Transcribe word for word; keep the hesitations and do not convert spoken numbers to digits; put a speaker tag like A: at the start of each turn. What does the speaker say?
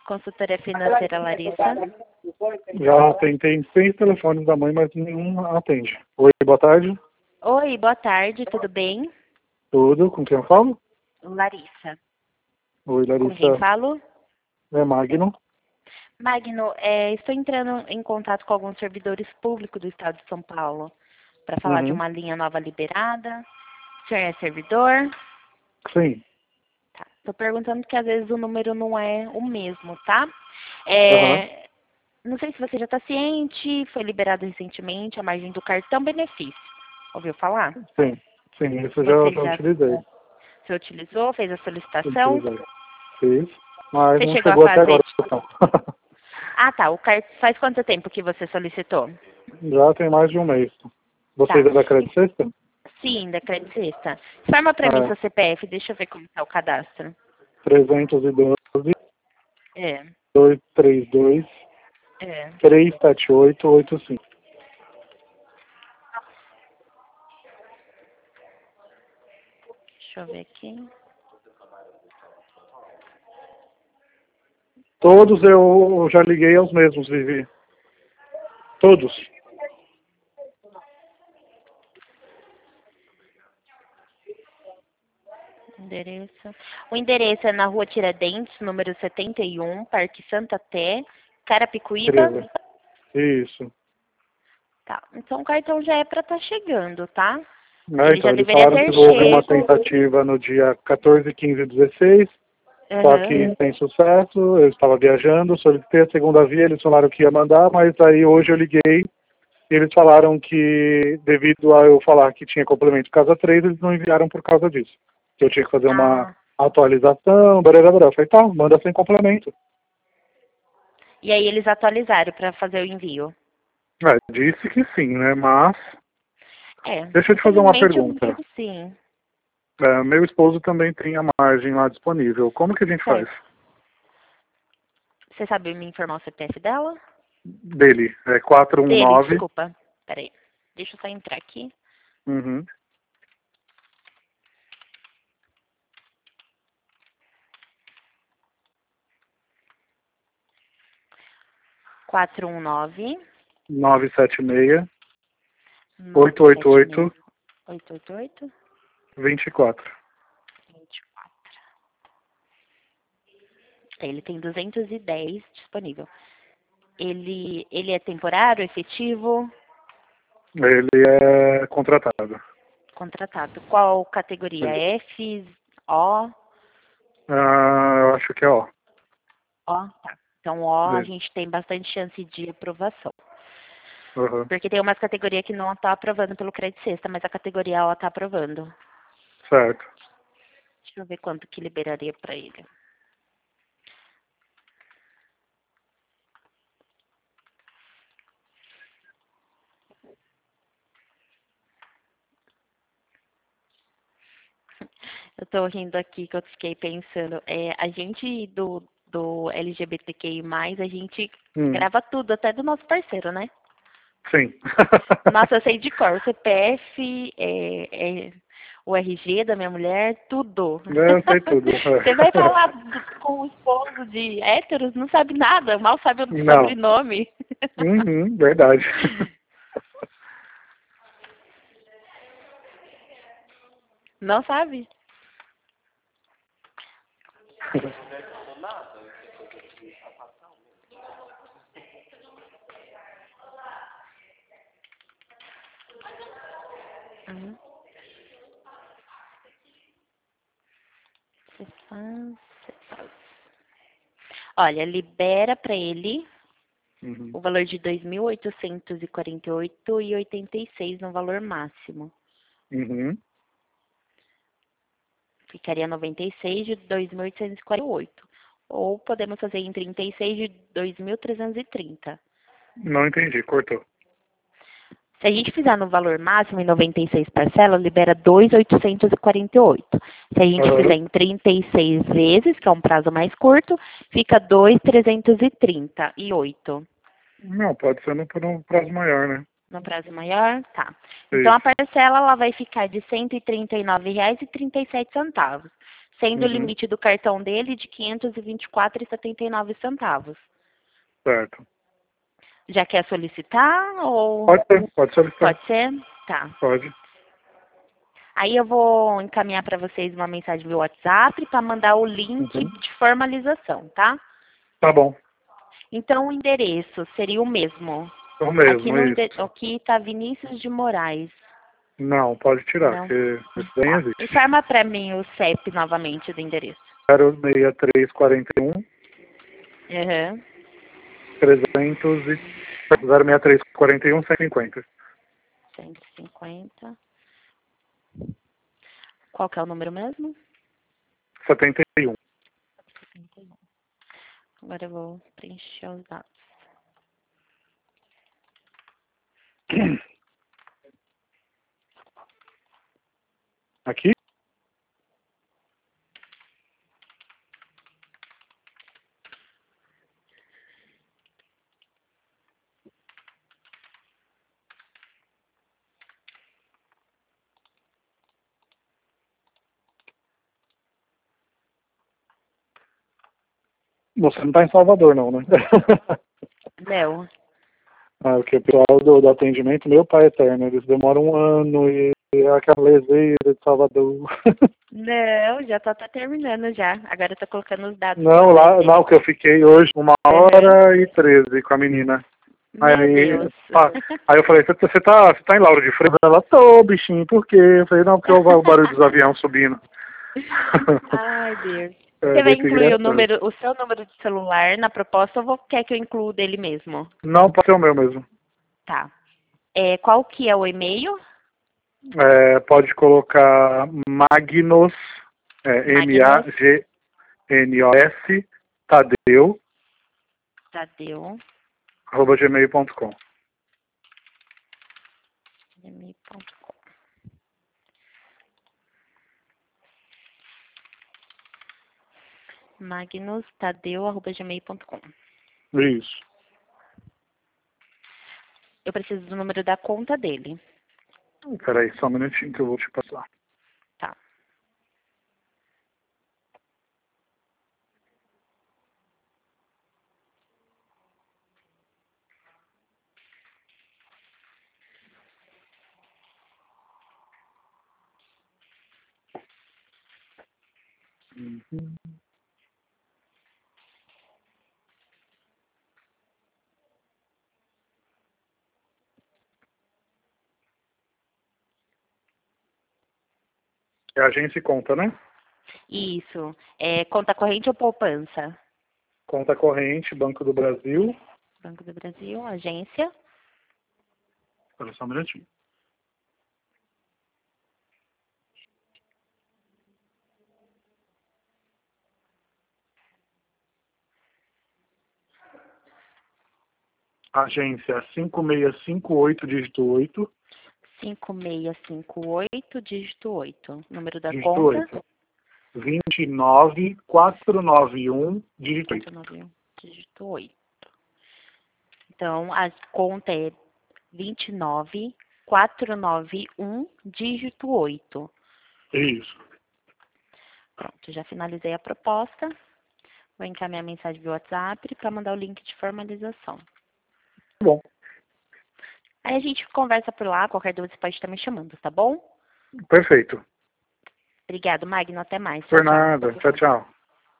A: Consultoria financeira Larissa.
B: Já tentei em seis telefones da mãe, mas nenhum atende. Oi, boa tarde.
A: Oi, boa tarde, tudo bem?
B: Tudo, com quem eu falo?
A: Larissa.
B: Oi,
A: Com quem
B: Larissa.
A: falo?
B: É Magno.
A: Magno, é, estou entrando em contato com alguns servidores públicos do estado de São Paulo para falar de
B: Uhum.
A: uma linha nova liberada. O senhor é servidor?
B: Sim.
A: Tá. Estou perguntando porque às vezes o número não é o mesmo, tá?
B: Aham.
A: É, não sei se você já está ciente, foi liberado recentemente a margem do cartão benefício. Ouviu falar?
B: Sim. Sim, isso eu já,
A: Você
B: já
A: já
B: utilizei.
A: se utilizou, fez a solicitação?
B: Utilizei. Fiz. Mas
A: Você
B: não
A: chegou a
B: chegou até
A: fazer?
B: agora, então.
A: Ah, tá. O car... Faz quanto tempo que você solicitou?
B: Já tem mais de um mês. Vocês
A: Tá.
B: é da Crédito Sexta?
A: Sim, da Credit Sexta. Informa para mim
B: É.
A: seu C P F, deixa eu ver como está o cadastro.
B: trezentos e doze,
A: É,
B: dois três dois,
A: é.
B: três sete oito, oito cinco.
A: Deixa eu ver aqui.
B: Todos eu já liguei aos mesmos, Vivi. Todos.
A: Endereço. O endereço é na rua Tiradentes, número setenta e um, Parque Santa Té, Carapicuíba.
B: Beleza. Isso.
A: Tá. Então o cartão já é para estar chegando, tá?
B: É,
A: Ele já
B: então, eles
A: deveria
B: falaram
A: ter
B: que houve uma
A: chego.
B: tentativa no dia quatorze, quinze e dezesseis, só
A: Aham.
B: que sem sucesso. Eu estava viajando, solicitei a segunda via, eles falaram que ia mandar, mas aí hoje eu liguei e eles falaram que, devido a eu falar que tinha complemento casa três, eles não enviaram por causa disso. Que eu tinha que fazer uma
A: Ah.
B: atualização, blá, blá, blá. Eu falei, tá, manda sem complemento.
A: E aí eles atualizaram para fazer o envio.
B: É, disse que sim, né, mas...
A: É,
B: Deixa eu te fazer uma
A: infelizmente eu
B: pergunta.
A: digo sim.
B: É, meu esposo também tem a margem lá disponível. Como que a gente faz?
A: Certo. Você sabe me informar o C P F dela?
B: Dele, é quatro um
A: Dele,
B: nove.
A: desculpa. Peraí. Deixa eu só entrar aqui.
B: Uhum.
A: quatro um nove,
B: nove sete seis,
A: nove
B: oito oito
A: sete
B: oito,
A: seis, oito oito oito,
B: vinte e quatro.
A: vinte e quatro. Ele tem duzentos e dez disponível. Ele, ele é temporário, efetivo,
B: Ele é contratado.
A: contratado. Qual categoria?
B: Isso.
A: F, O?
B: Ah, eu acho que é ó.
A: O, tá. Então, O, a
B: Isso.
A: gente tem bastante chance de aprovação.
B: Uhum.
A: Porque tem umas categorias que não está aprovando pelo Crédito Sexta, mas a categoria O está aprovando.
B: Certo.
A: Deixa eu ver quanto que liberaria para ele. Eu tô rindo aqui que eu fiquei pensando. É, a gente do, do L G B T Q I mais, a gente
B: Hum.
A: grava tudo, até do nosso parceiro, né?
B: Sim.
A: Nossa, eu sei de cor. O C P F, é, é, o R G da minha mulher, tudo.
B: Eu sei tudo.
A: Você vai falar do- com o esposo de héteros, não sabe nada, mal sabe o
B: Não.
A: sobrenome.
B: Uhum, verdade.
A: Não sabe? Uhum. Você faz, você faz. Olha, libera para ele
B: Uhum.
A: o valor de dois mil oitocentos e quarenta e oito e oitenta e seis no valor máximo.
B: Uhum.
A: Ficaria noventa e seis de dois mil oitocentos e quarenta e oito. Ou podemos fazer em trinta e seis de dois mil trezentos e trinta.
B: Não entendi, cortou.
A: Se a gente fizer no valor máximo em noventa e seis parcelas, libera dois mil oitocentos e quarenta e oito. Se a gente fizer
B: Uhum.
A: em trinta e seis vezes, que é um prazo mais curto, fica dois mil trezentos e trinta e oito.
B: Não, pode ser no, por um prazo maior, né?
A: No prazo maior? Tá. Então a
B: Isso.
A: parcela ela vai ficar de cento e trinta e nove reais e trinta e sete centavos. sendo
B: Uhum.
A: o limite do cartão dele de quinhentos e vinte e quatro reais e setenta e nove centavos.
B: Certo.
A: Já quer solicitar ou...
B: Pode ser, pode solicitar.
A: Pode ser? Tá.
B: Pode.
A: Aí eu vou encaminhar para vocês uma mensagem via WhatsApp para mandar o link
B: Uhum.
A: de formalização, tá?
B: Tá bom.
A: Então o endereço seria o mesmo.
B: É o
A: Aqui
B: mesmo,
A: no
B: é
A: ende-
B: isso.
A: aqui está Vinícius de Moraes.
B: Não, pode tirar,
A: Não.
B: porque isso daí
A: Tá.
B: existe.
A: Informa para mim o C E P novamente do endereço.
B: zero seis três quatro um,
A: Uhum.
B: trezentos e... zero seis três quatro um, cento e cinquenta.
A: cento e cinquenta. Qual que é o número mesmo?
B: setenta e um.
A: Agora eu vou preencher os dados.
B: Aqui? Você não está em Salvador, não, né?
A: Não.
B: Ah, porque o pessoal do, do atendimento, meu pai eterno, eles demoram um ano e é aquela leseira de Salvador.
A: Não, já tô até terminando já. Agora eu tô colocando os dados de
B: Não,
A: vocês.
B: lá, lá o que eu fiquei hoje, uma hora e treze com a menina.
A: Meu
B: Aí,
A: Deus.
B: pá, aí eu falei, você você tá, você tá em Lauro de Freitas? Ela, tô, bichinho, por quê? Eu falei, não, porque eu ouvi o barulho dos aviões subindo.
A: Ai, Deus.
B: É
A: Você vai
B: muito
A: incluir o
B: engraçado.
A: número, o seu número de celular na proposta ou vou- quer que eu inclua o dele mesmo?
B: Não, pode ser o meu mesmo.
A: Tá. É, qual que é o e-mail?
B: É, pode colocar Magnos, é,
A: Magnus
B: M-A-G-N-O-S, Tadeu,
A: Tadeu.
B: arroba gmail ponto com.
A: gmail ponto com. magnustadeu arroba gmail ponto com.
B: Isso.
A: Eu preciso do número da conta dele.
B: Peraí, só um minutinho que eu vou te passar.
A: Tá.
B: Uhum. É agência e conta, né?
A: Isso. É conta corrente ou poupança?
B: Conta corrente, Banco do Brasil.
A: Banco do Brasil, agência.
B: Olha só um minutinho. Agência cinco seis cinco oito, dígito oito.
A: cinco seis cinco oito, dígito oito. Número da
B: Dígito
A: conta.
B: oito. vinte e nove, quatrocentos e noventa e um, dígito oito.
A: quatrocentos e noventa e um, dígito oito. Então, a conta é vinte e nove, quatrocentos e noventa e um, dígito oito.
B: Isso.
A: Pronto, já finalizei a proposta. Vou encaminhar a mensagem via WhatsApp para mandar o link de formalização.
B: Bom,
A: Aí a gente conversa por lá, qualquer dúvida você pode estar me chamando, tá bom?
B: perfeito.
A: Obrigado, Magno. Até mais. Tchau,
B: Por
A: tchau.
B: nada. Tchau, tchau.